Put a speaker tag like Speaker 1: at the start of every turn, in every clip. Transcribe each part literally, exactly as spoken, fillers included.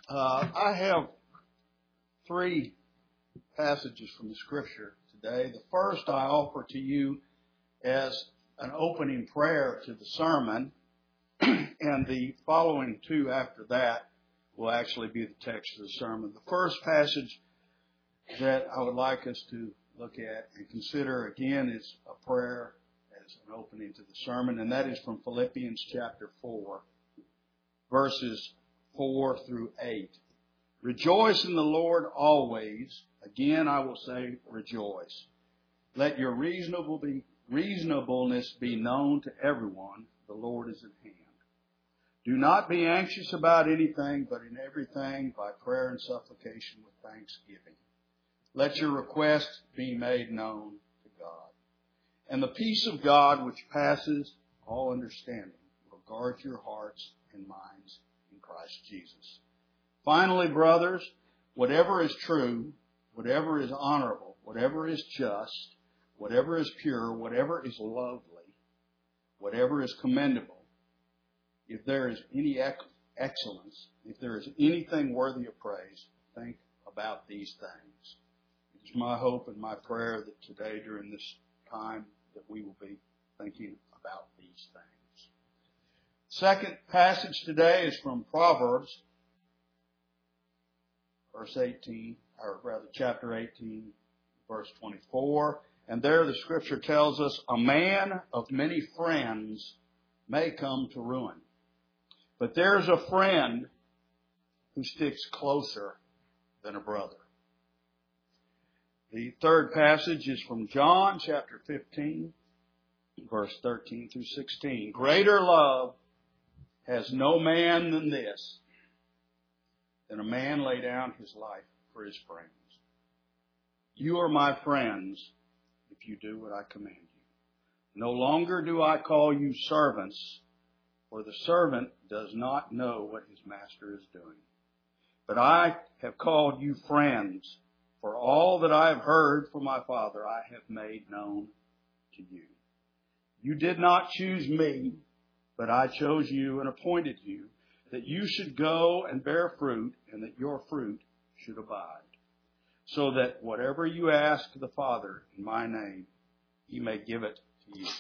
Speaker 1: Uh, I have three passages from the Scripture today. The first I offer to you as an opening prayer to the sermon, and the following two after that will actually be the text of the sermon. The first passage that I would like us to look at and consider again is a prayer as an opening to the sermon, and that is from Philippians chapter four, verses four through eight. Rejoice in the Lord always. Again, I will say rejoice. Let your reasonable be, reasonableness be known to everyone. The Lord is at hand. Do not be anxious about anything, but in everything by prayer and supplication with thanksgiving. Let your requests be made known to God. And the peace of God, which passes all understanding, will guard your hearts and minds in Christ Jesus. Finally, brothers, whatever is true, whatever is honorable, whatever is just, whatever is pure, whatever is lovely, whatever is commendable, if there is any excellence, if there is anything worthy of praise, think about these things. It is my hope and my prayer that today during this time that we will be thinking about these things. Second passage today is from Proverbs, verse eighteen, or rather chapter eighteen, verse twenty-four. And there the Scripture tells us, a man of many friends may come to ruin, but there's a friend who sticks closer than a brother. The third passage is from John chapter fifteen, verse thirteen through sixteen. Greater love has no man than this, than a man lay down his life for his friends. You are my friends if you do what I command you. No longer do I call you servants, for the servant does not know what his master is doing. But I have called you friends, for all that I have heard from my Father I have made known to you. You did not choose me, but I chose you and appointed you, that you should go and bear fruit, and that your fruit should abide, so that whatever you ask the Father in my name, he may give it to you.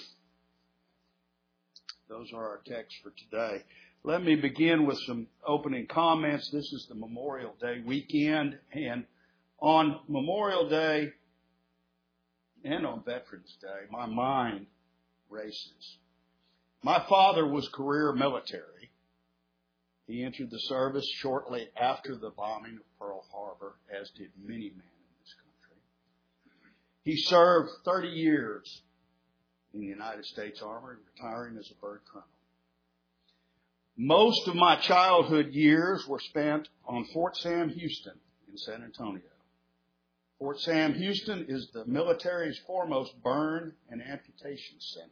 Speaker 1: Those are our texts for today. Let me begin with some opening comments. This is the Memorial Day weekend, and on Memorial Day and on Veterans Day, my mind races. My father was career military. He entered the service shortly after the bombing of Pearl Harbor, as did many men in this country. He served thirty years in the United States Army, retiring as a bird colonel. Most of my childhood years were spent on Fort Sam Houston in San Antonio. Fort Sam Houston is the military's foremost burn and amputation center.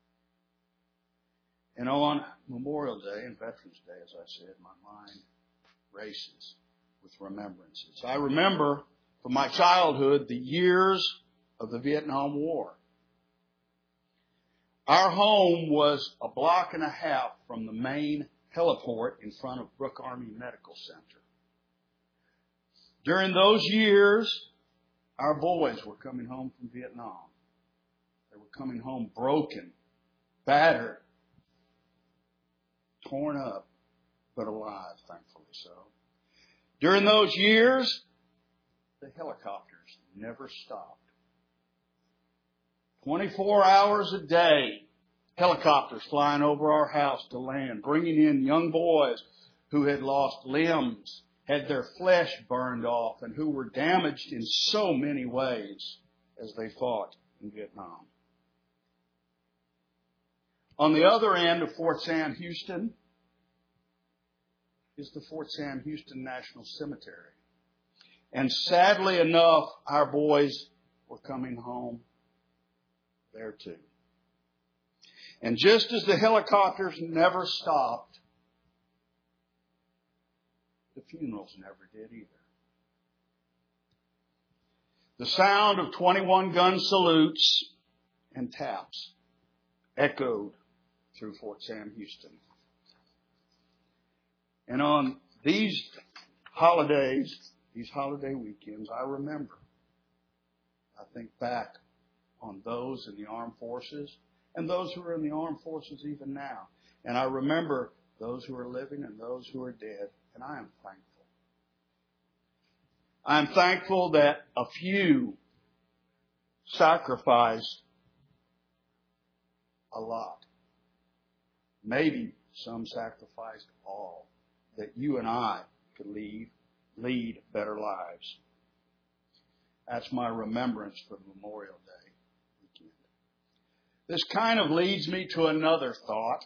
Speaker 1: And on Memorial Day and Veterans Day, as I said, my mind races with remembrances. I remember from my childhood the years of the Vietnam War. Our home was a block and a half from the main heliport in front of Brooke Army Medical Center. During those years, our boys were coming home from Vietnam. They were coming home broken, battered, torn up, but alive, thankfully so. During those years, the helicopters never stopped. twenty-four hours a day, helicopters flying over our house to land, bringing in young boys who had lost limbs, had their flesh burned off, and who were damaged in so many ways as they fought in Vietnam. On the other end of Fort Sam Houston is the Fort Sam Houston National Cemetery. And sadly enough, our boys were coming home there too. And just as the helicopters never stopped, the funerals never did either. The sound of twenty-one gun salutes and taps echoed through Fort Sam Houston. And on these holidays, these holiday weekends, I remember. I think back on those in the armed forces and those who are in the armed forces even now. And I remember those who are living and those who are dead, and I am thankful. I am thankful that a few sacrificed a lot. Maybe some sacrificed all, that you and I could lead, lead better lives. That's my remembrance for Memorial Day weekend. This kind of leads me to another thought.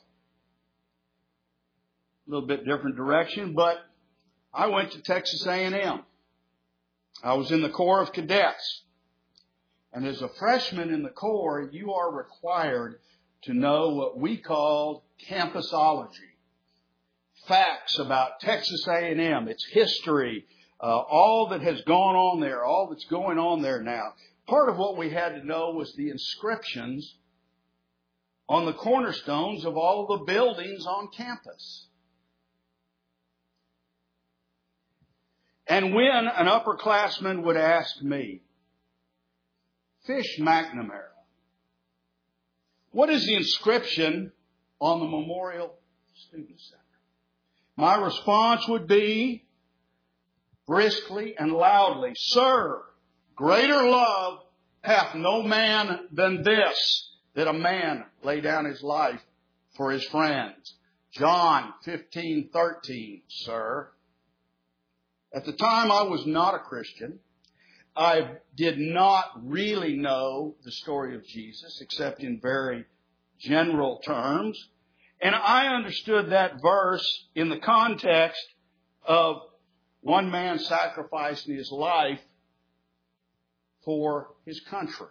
Speaker 1: A little bit different direction, but I went to Texas A and M. I was in the Corps of Cadets. And as a freshman in the Corps, you are required to know what we called campusology. Facts about Texas A and M, its history, uh, all that has gone on there, all that's going on there now. Part of what we had to know was the inscriptions on the cornerstones of all of the buildings on campus. And when an upperclassman would ask me, Fish McNamara, what is the inscription on the Memorial Student Center? My response would be, briskly and loudly, Sir, greater love hath no man than this, that a man lay down his life for his friends. John fifteen thirteen, sir. At the time, I was not a Christian. I did not really know the story of Jesus, except in very general terms. And I understood that verse in the context of one man sacrificing his life for his country.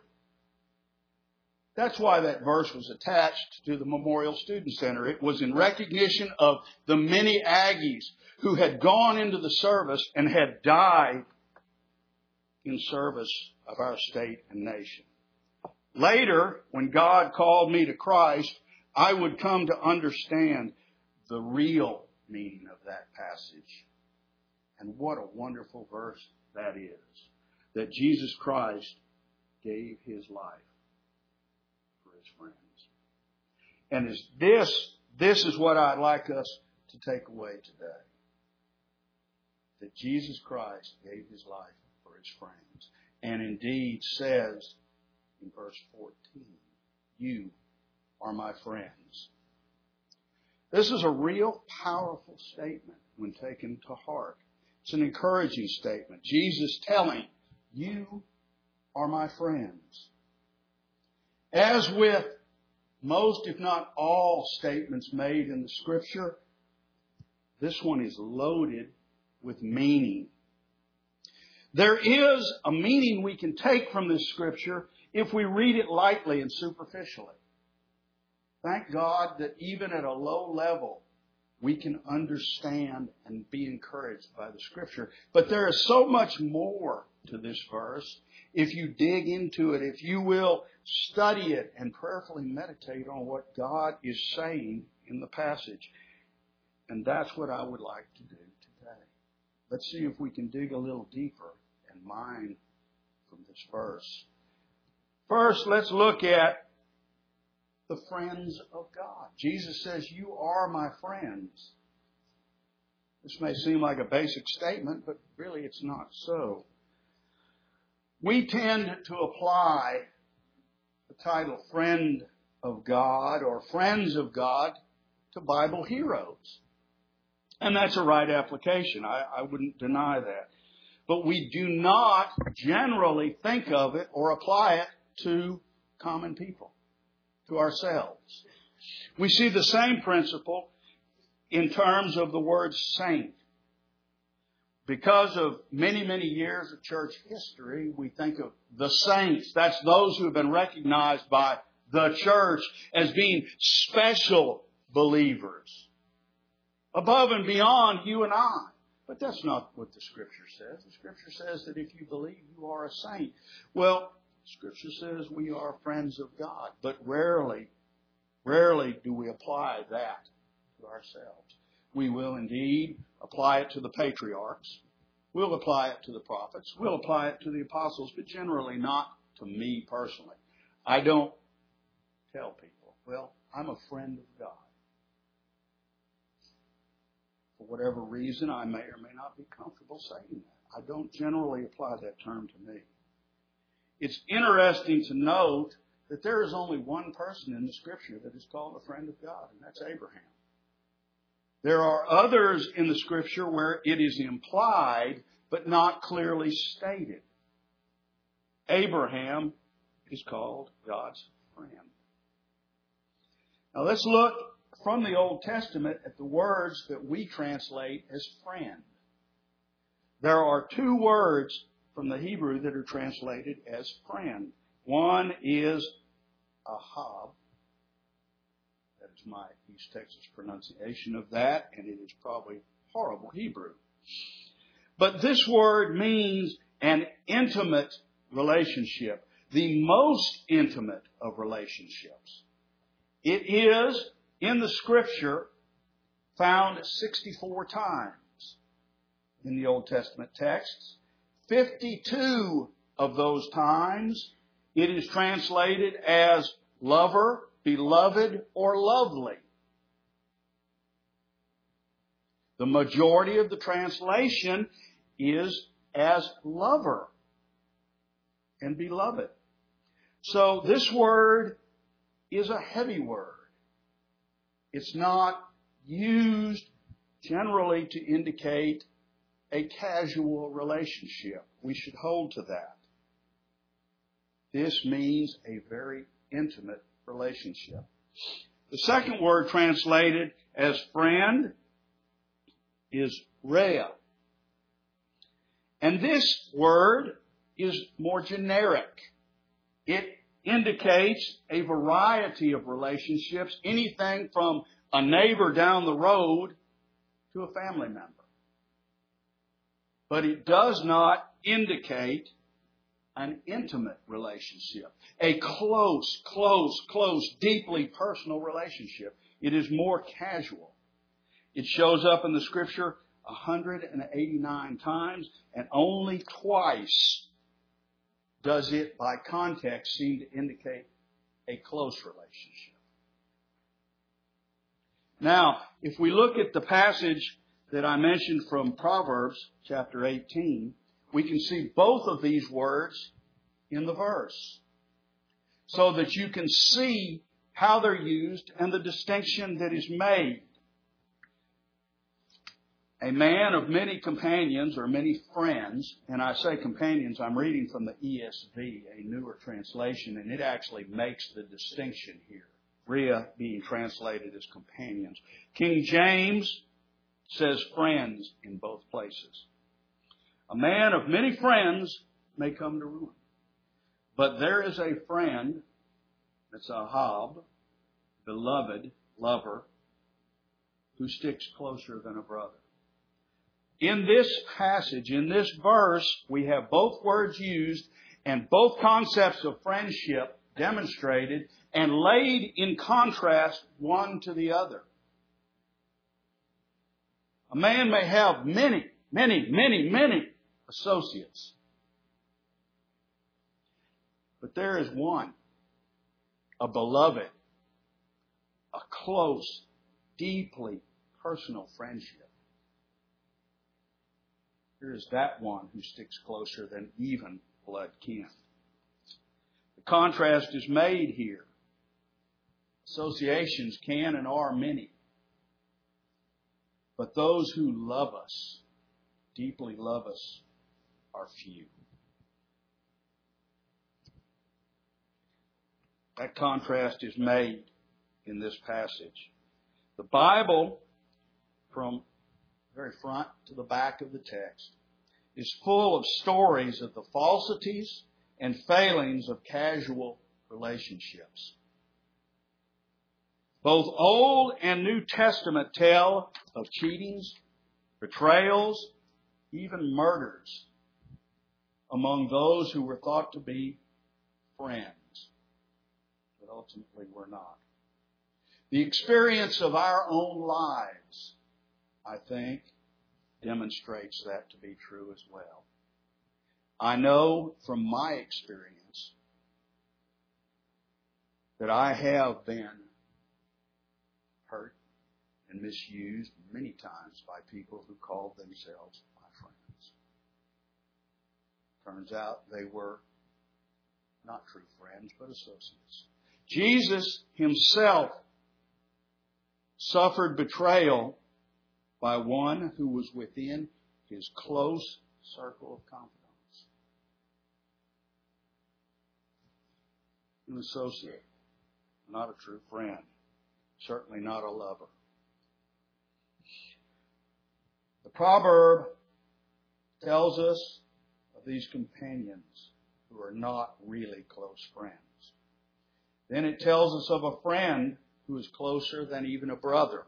Speaker 1: That's why that verse was attached to the Memorial Student Center. It was in recognition of the many Aggies who had gone into the service and had died in service of our state and nation. Later, when God called me to Christ, I would come to understand the real meaning of that passage. And what a wonderful verse that is, that Jesus Christ gave his life for his friends. And is this, this is what I'd like us to take away today. That Jesus Christ gave his life for his friends. And indeed says in verse fourteen, you are my friends. This is a real powerful statement when taken to heart. It's an encouraging statement. Jesus telling, you are my friends. As with most, if not all, statements made in the Scripture, this one is loaded with meaning. There is a meaning we can take from this Scripture if we read it lightly and superficially. Thank God that even at a low level, we can understand and be encouraged by the Scripture. But there is so much more to this verse. If you dig into it, if you will study it and prayerfully meditate on what God is saying in the passage. And that's what I would like to do today. Let's see if we can dig a little deeper and mine from this verse. First, let's look at the friends of God. Jesus says, you are my friends. This may seem like a basic statement, but really it's not so. We tend to apply the title Friend of God or Friends of God to Bible heroes. And that's a right application. I, I wouldn't deny that. But we do not generally think of it or apply it to common people, to ourselves. We see the same principle in terms of the word saint. Because of many, many years of church history, we think of the saints. That's those who have been recognized by the church as being special believers, above and beyond you and I. But that's not what the Scripture says. The Scripture says that if you believe, you are a saint. Well, Scripture says we are friends of God, but rarely, rarely do we apply that to ourselves. We will indeed apply it to the patriarchs. We'll apply it to the prophets. We'll apply it to the apostles, but generally not to me personally. I don't tell people, well, I'm a friend of God. For whatever reason, I may or may not be comfortable saying that. I don't generally apply that term to me. It's interesting to note that there is only one person in the Scripture that is called a friend of God, and that's Abraham. There are others in the Scripture where it is implied but not clearly stated. Abraham is called God's friend. Now let's look from the Old Testament at the words that we translate as friend. There are two words from the Hebrew that are translated as friend. One is ahab. That is my East Texas pronunciation of that, and it is probably horrible Hebrew. But this word means an intimate relationship, the most intimate of relationships. It is, in the Scripture, found sixty-four times in the Old Testament texts. fifty-two of those times it is translated as lover, beloved, or lovely. The majority of the translation is as lover and beloved. So this word is a heavy word. It's not used generally to indicate a casual relationship. We should hold to that. This means a very intimate relationship. The second word translated as friend is Rhea. And this word is more generic. It indicates a variety of relationships, anything from a neighbor down the road to a family member. But it does not indicate an intimate relationship, a close, close, close, deeply personal relationship. It is more casual. It shows up in the Scripture one hundred eighty-nine times, and only twice does it, by context, seem to indicate a close relationship. Now, if we look at the passage that I mentioned from Proverbs chapter eighteen, we can see both of these words in the verse, so that you can see how they're used and the distinction that is made. A man of many companions or many friends, and I say companions, I'm reading from the E S V, a newer translation, and it actually makes the distinction here. Rhea being translated as companions. King James says friends in both places. A man of many friends may come to ruin. But there is a friend, that's ahab, beloved, lover, who sticks closer than a brother. In this passage, in this verse, we have both words used and both concepts of friendship demonstrated and laid in contrast one to the other. A man may have many, many, many, many associates. But there is one, a beloved, a close, deeply personal friendship. There is that one who sticks closer than even blood kin. The contrast is made here. Associations can and are many. But those who love us, deeply love us, are few. That contrast is made in this passage. The Bible, from very front to the back of the text, is full of stories of the falsities and failings of casual relationships. Both Old and New Testament tell of cheatings, betrayals, even murders among those who were thought to be friends, but ultimately were not. The experience of our own lives, I think, demonstrates that to be true as well. I know from my experience that I have been hurt and misused many times by people who called themselves my friends. Turns out they were not true friends, but associates. Jesus himself suffered betrayal by one who was within his close circle of confidence. An associate, not a true friend, certainly not a lover. The proverb tells us of these companions who are not really close friends. Then it tells us of a friend who is closer than even a brother.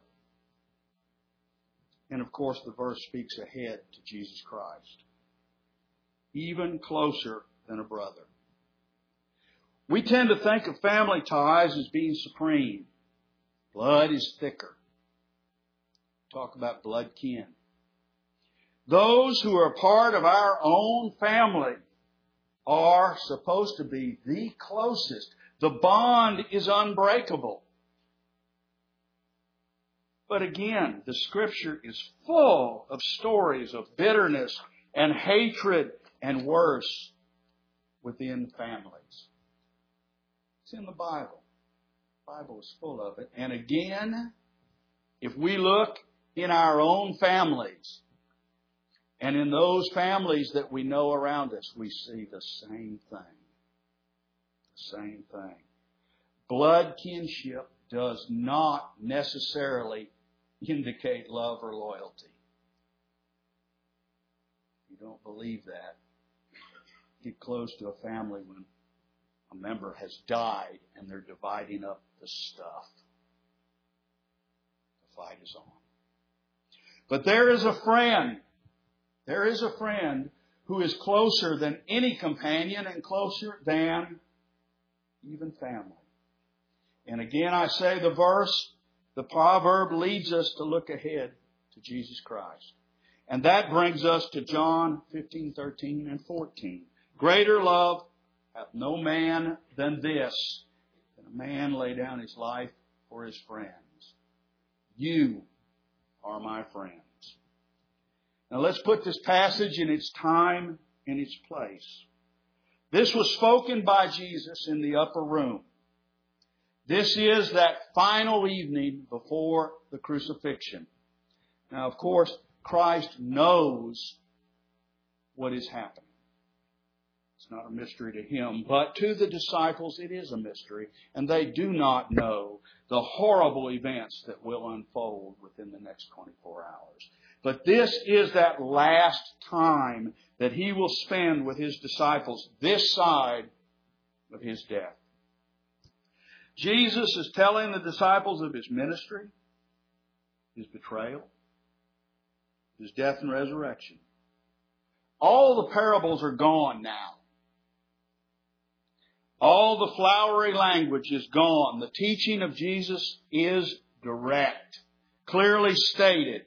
Speaker 1: And of course, the verse speaks ahead to Jesus Christ. Even closer than a brother. We tend to think of family ties as being supreme. Blood is thicker. Talk about blood kin. Those who are part of our own family are supposed to be the closest. The bond is unbreakable. But again, the Scripture is full of stories of bitterness and hatred and worse within families. It's in the Bible. The Bible is full of it. And again, if we look in our own families and in those families that we know around us, we see the same thing. The same thing. Blood kinship does not necessarily indicate love or loyalty. If you don't believe that, get close to a family when a member has died and they're dividing up the stuff. The fight is on. But there is a friend. There is a friend who is closer than any companion and closer than even family. And again, I say the verse, the proverb leads us to look ahead to Jesus Christ. And that brings us to John fifteen, thirteen, and fourteen. Greater love hath no man than this, that a man lay down his life for his friends. You are my friends. Now let's put this passage in its time and its place. This was spoken by Jesus in the upper room. This is that final evening before the crucifixion. Now, of course, Christ knows what is happening. It's not a mystery to Him, but to the disciples it is a mystery, and they do not know the horrible events that will unfold within the next twenty-four hours. But this is that last time that He will spend with His disciples this side of His death. Jesus is telling the disciples of His ministry, His betrayal, His death and resurrection. All the parables are gone now. All the flowery language is gone. The teaching of Jesus is direct, clearly stated.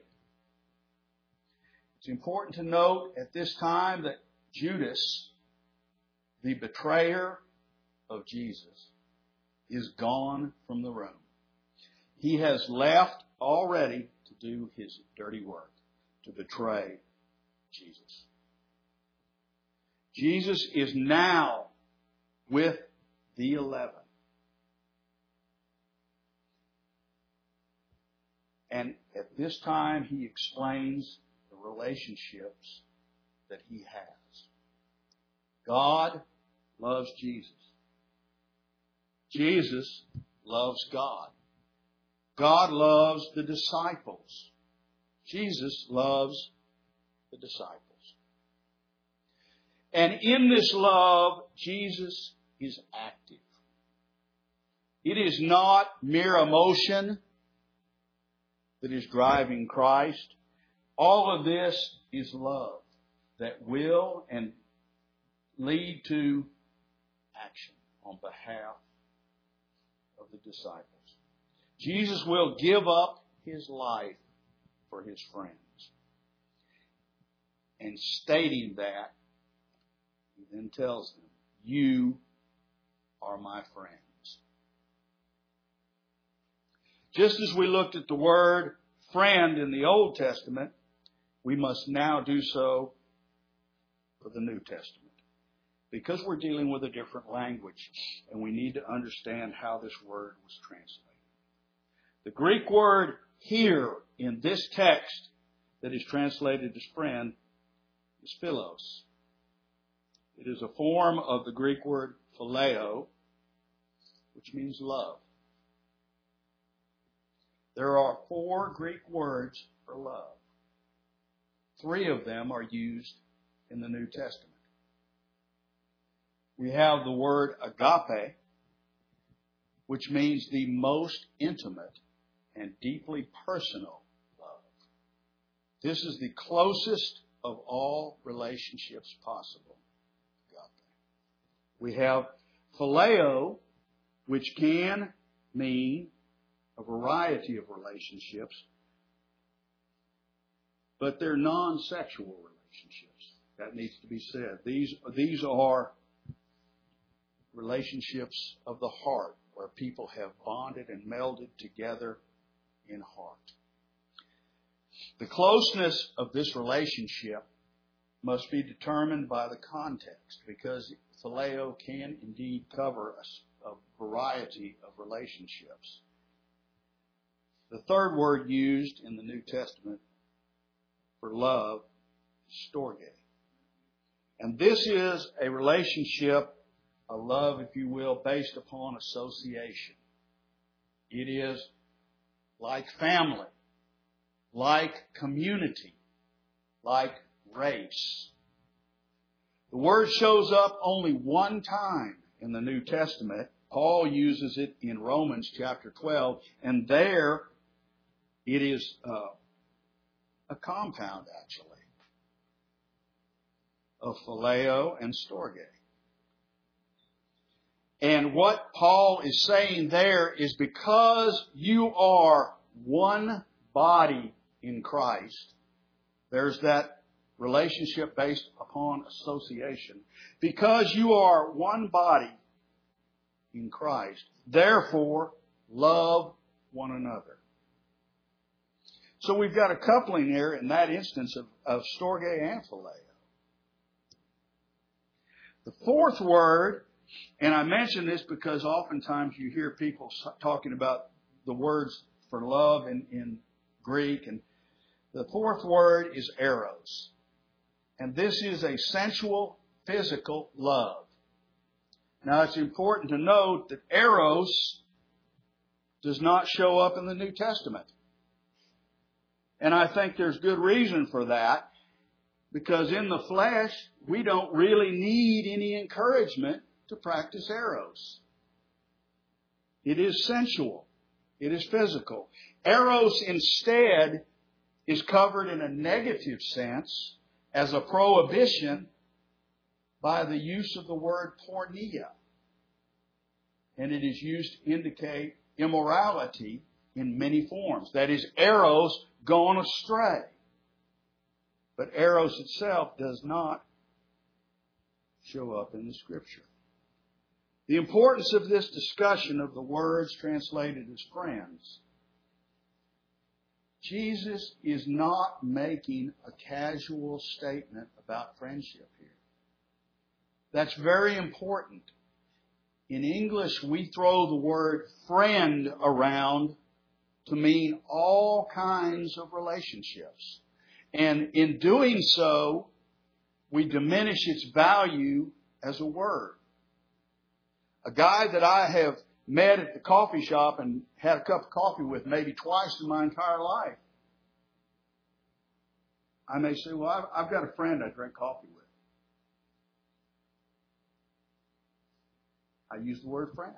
Speaker 1: It's important to note at this time that Judas, the betrayer of Jesus, is gone from the room. He has left already to do his dirty work, to betray Jesus. Jesus is now with the eleven. And at this time, He explains the relationships that He has. God loves Jesus. Jesus loves God. God loves the disciples. Jesus loves the disciples. And in this love, Jesus is active. It is not mere emotion that is driving Christ. All of this is love that will and lead to action on behalf of the disciples. Jesus will give up His life for His friends. and stating that, he then tells them, you are my friends. Just as we looked at the word friend in the Old Testament, we must now do so for the New Testament. Because we're dealing with a different language, and we need to understand how this word was translated. The Greek word here in this text that is translated as friend is philos. It is a form of the Greek word phileo, which means love. There are four Greek words for love. Three of them are used in the New Testament. We have the word agape, which means the most intimate and deeply personal love. This is the closest of all relationships possible. Agape. We have phileo, which can mean a variety of relationships, but they're non-sexual relationships. That needs to be said. These, these are relationships of the heart, where people have bonded and melded together in heart. The closeness of this relationship must be determined by the context, because phileo can indeed cover a, a variety of relationships. The third word used in the New Testament for love is storge. And this is a relationship, a love, if you will, based upon association. It is like family, like community, like race. The word shows up only one time in the New Testament. Paul uses it in Romans chapter twelve, and there it is uh, a compound, actually, of phileo and storge. And what Paul is saying there is, because you are one body in Christ, there's that relationship based upon association. Because you are one body in Christ, therefore love one another. So we've got a coupling here in that instance of, of storge and phileo. The fourth word, and I mention this because oftentimes you hear people talking about the words for love in, in Greek, and the fourth word is eros. And this is a sensual, physical love. Now it's important to note that eros does not show up in the New Testament. And I think there's good reason for that, because in the flesh, we don't really need any encouragement to practice eros. It is sensual. It is physical. Eros instead is covered in a negative sense as a prohibition by the use of the word porneia. And it is used to indicate immorality in many forms. That is, eros gone astray. But eros itself does not show up in the Scripture. The importance of this discussion of the words translated as friends. Jesus is not making a casual statement about friendship here. That's very important. In English, we throw the word friend around to mean all kinds of relationships. And in doing so, we diminish its value as a word. A guy that I have met at the coffee shop and had a cup of coffee with maybe twice in my entire life, I may say, well, I've, I've got a friend I drink coffee with. I use the word friend.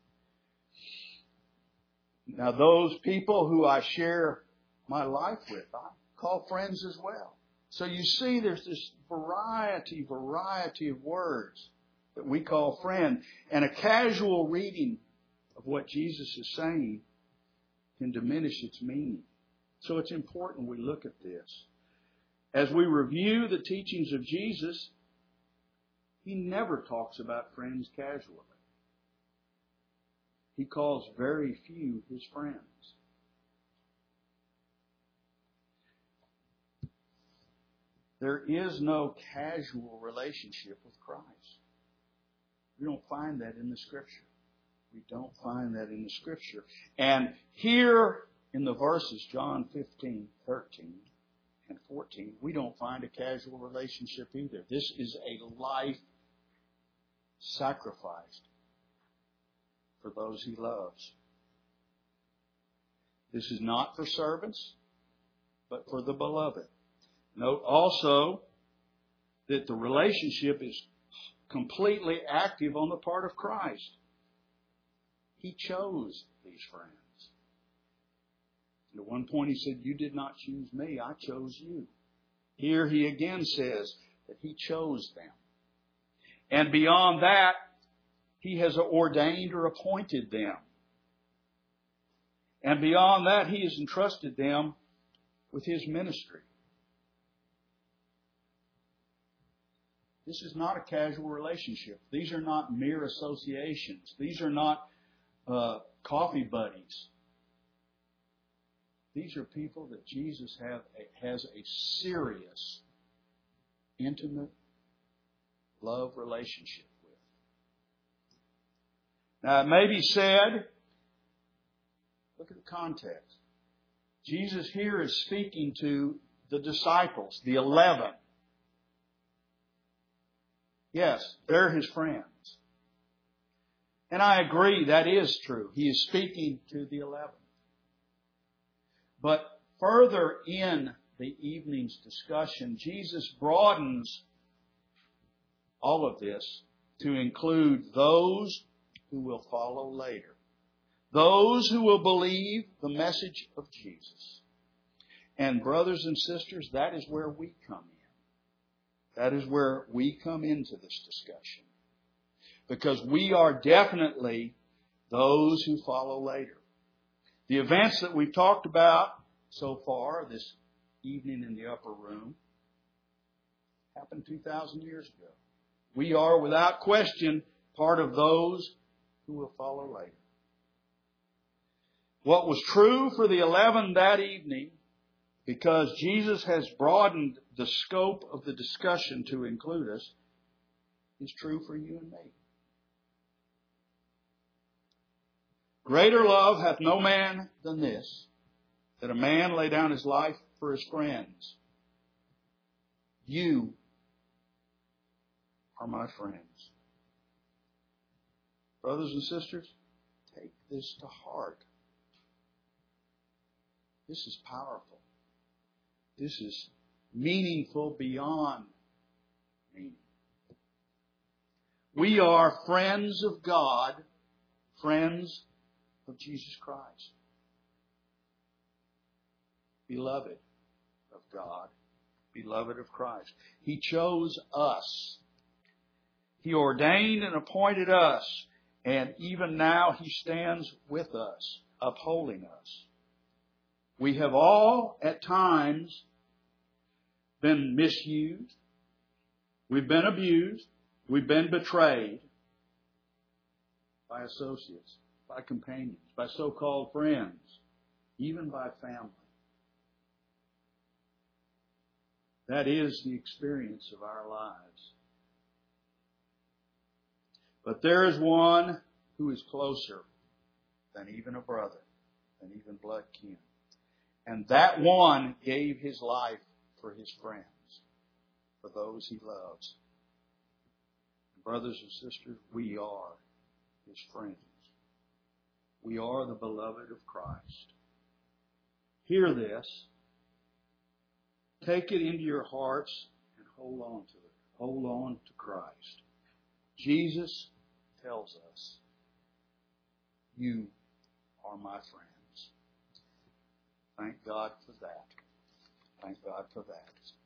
Speaker 1: Now, those people who I share my life with, I call friends as well. So you see, there's this variety, variety of words that we call friend. And a casual reading of what Jesus is saying can diminish its meaning. So it's important we look at this. as we review the teachings of Jesus, He never talks about friends casually. He calls very few His friends. There is no casual relationship with Christ. We don't find that in the Scripture. We don't find that in the Scripture. And here in the verses, John fifteen, thirteen, and fourteen, we don't find a casual relationship either. This is a life sacrificed for those He loves. This is not for servants, but for the beloved. Note also that the relationship is completely active on the part of Christ. He chose these friends. And at one point He said, "You did not choose me, I chose you." Here He again says that He chose them. And beyond that, He has ordained or appointed them. And beyond that, He has entrusted them with His ministry. This is not a casual relationship. These are not mere associations. These are not uh, coffee buddies. These are people that Jesus have a, has a serious, intimate love relationship with. Now, it may be said, look at the context. Jesus here is speaking to the disciples, the eleven. Yes, they're His friends. And I agree, that is true. He is speaking to the eleven. But further in the evening's discussion, Jesus broadens all of this to include those who will follow later. Those who will believe the message of Jesus. And brothers and sisters, that is where we come in. That is where we come into this discussion. Because we are definitely those who follow later. The events that we've talked about so far this evening in the upper room happened two thousand years ago. We are, without question, part of those who will follow later. What was true for the eleven that evening, because Jesus has broadened the scope of the discussion to include us, is true for you and me. Greater love hath no man than this, that a man lay down his life for his friends. You are my friends. Brothers and sisters, take this to heart. This is powerful. This is meaningful beyond meaning. We are friends of God, friends of Jesus Christ. Beloved of God, beloved of Christ. He chose us. He ordained and appointed us, and even now He stands with us, upholding us. We have all, at times, been misused. We've been abused. We've been betrayed by associates, by companions, by so-called friends, even by family. That is the experience of our lives. But there is one who is closer than even a brother, than even blood kin. And that one gave His life for His friends, for those He loves. Brothers and sisters, we are His friends. We are the beloved of Christ. Hear this. Take it into your hearts and hold on to it. Hold on to Christ. Jesus tells us, you are my friends. Thank God for that. Thank God for that.